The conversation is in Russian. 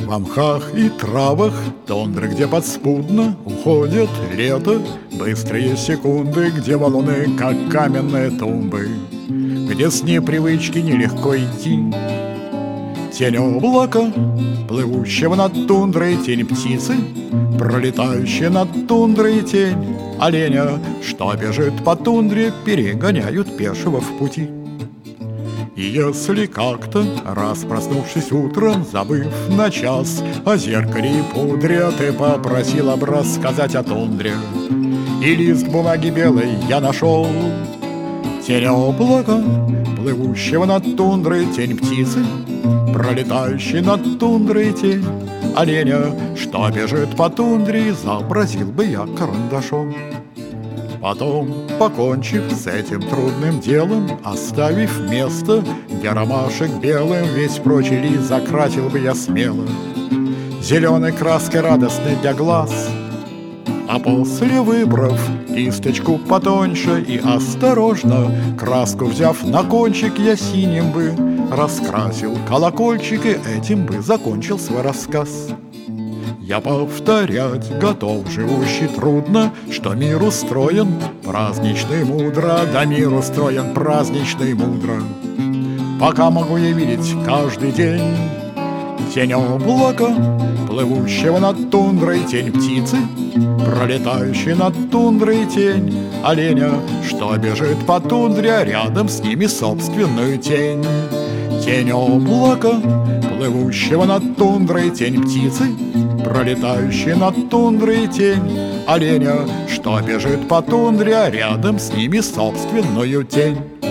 Во мхах и травах тундры, где подспудно уходит лето, быстрые секунды, где валуны, как каменные тумбы, где с непривычки нелегко идти. Тень облака, плывущего над тундрой, тень птицы, пролетающая над тундрой, тень оленя, что бежит по тундре, перегоняют пешего в пути. И если как-то, раз проснувшись утром, забыв на час о зеркале и пудре, ты попросила бы рассказать о тундре, и лист бумаги белой я нашел. Тень облака, плывущего над тундрой, тень птицы, пролетающей над тундрой, тень оленя, что бежит по тундре, изобразил бы я карандашом. Потом, покончив с этим трудным делом, оставив место, где ромашек белым весь прочий лист закрасил бы я смело зеленой краской радостной для глаз. А после, выбрав кисточку потоньше и осторожно, краску взяв на кончик, я синим бы раскрасил колокольчик, и этим бы закончил свой рассказ. Я повторять готов, живущий трудно, что мир устроен празднично и мудро, да мир устроен празднично и мудро. Пока могу я видеть каждый день тень облака, плывущего над тундрой, тень птицы, пролетающей над тундрой, тень оленя, что бежит по тундре, а рядом с ними собственную тень. Тень облака, плывущего над тундрой, тень птицы, пролетающей над тундрой, тень оленя, что бежит по тундре, а рядом с ними собственную тень.